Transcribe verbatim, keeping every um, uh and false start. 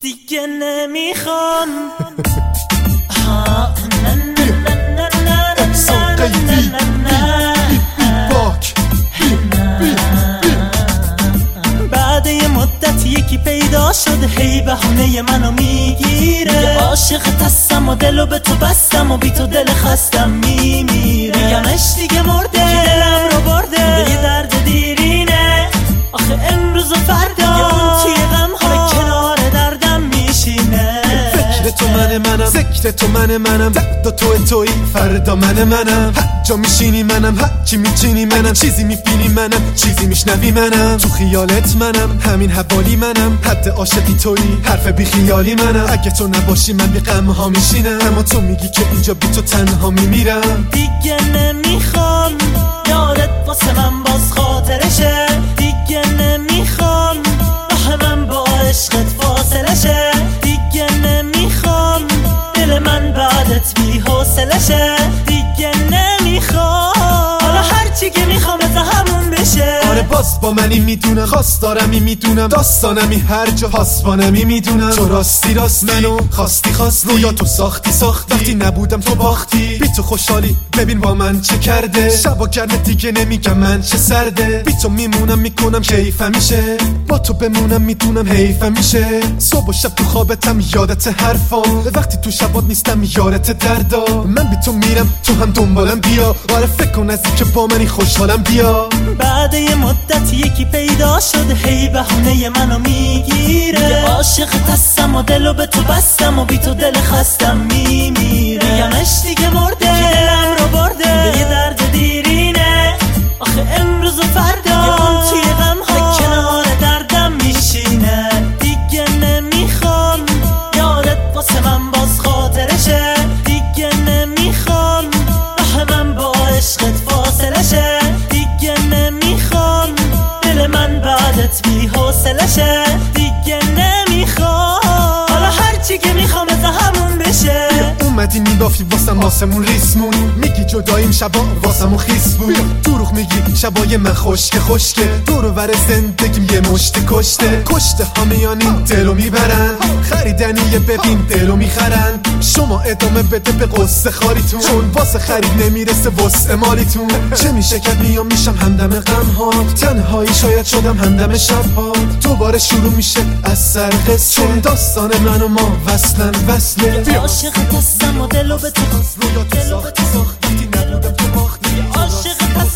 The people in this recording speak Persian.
دیگه نمیخوام احسان قیدی باک بعد یه مدت یکی پیدا شده هی بهونه منو میگیره عاشقت هستم و دلو به تو بستم و بی تو دل خستم میمیره میگمش دیگه مرده که دلم رو برده به یه درد دیرینه آخه امروز و فردا اون توی غم ها کنار دردم میشینه فکر تو من منم ذکر تو من منم درد تو توی فردا من منم هر جا میشینی منم هر چی میچینی منم چیزی میبینی منم چیزی میشنوی منم تو خیالت منم همین حوالی منم حد عاشقی توی حرف بی خیالی منم اگه تو نباشی من بی غم ها میشینم اما تو میگی که اینجا بی تو تنها میمیرم دیگه نمیخوام یادت واسه من باز خاطرشه دیگه نمیخوام راه من با عشقت فاصله شه دیگه نمیخوام دل من بعدت بی حوصله شه دیگه نمیخوام حالا هرچی که میخوام از همون بشه آره باز با منی میدونم خواستارمی میدونم داستانمی هر جا پاسبانمی میدونم تو راستی راستی منو خواستی خواستی رویا تو ساختی ساختی وقتی نبودم تو باختی بی تو خوشحالی ببین با من چه کرده شبا گرمه دیگه نمیگم من چه سرده بی تو میمونم میکنم کیفم میشه با تو بمونم میدونم حیفم میشه صبح و شب تو خوابتم یادت حرفام وقتی تو شبات نیستم یارت دردا من بی تو میرم تو هم دنبالم بیا آره فکر کن از این که با منی خوشحالم بیا بعد یه مدت یکی پیدا شده هی بهونه منو میگیره عاشقت هستم و دلو به تو بستم و بی تو دل خستم میمیره میگمش دیگه مرده که دلم رو برده به یه درد دیرینه آخه امروز و فردا اون توی غم ها کنار دردم میشینه دیگه نمیخوام یادت واسه من باز خاطرشه دیگه نمیخوام راه من با عشقت فاصله شه دیگه نمیخوام دل من بعدت بی حوصله شه دیگه نمیخوام حالا هرچی که میخوام از همون بشه اومدی میبافی واسم واسمون ریسمون میگی جداییم شبا واسمون خیس بود دروغ میگی شبای من خشکه خشکه دور و ور زندگیم یه مشت کشته کشته ها میانین دلو میبرن خریدنیه ببین دلو میخرن شما ادامه بده به قصه خاریتون چون واسه خرید نمیرسه واسه مالیتون چه میشه که میام میشم همدم غم ها تنهایی شاید شدم همدم شب ها دوباره شروع میشه از سر قصه چون داستان من و ما وصلن وصله عاشقت هستم و دلو به تو رویا تو ساختی ساختی نبودم تو باختی عاشقت هستم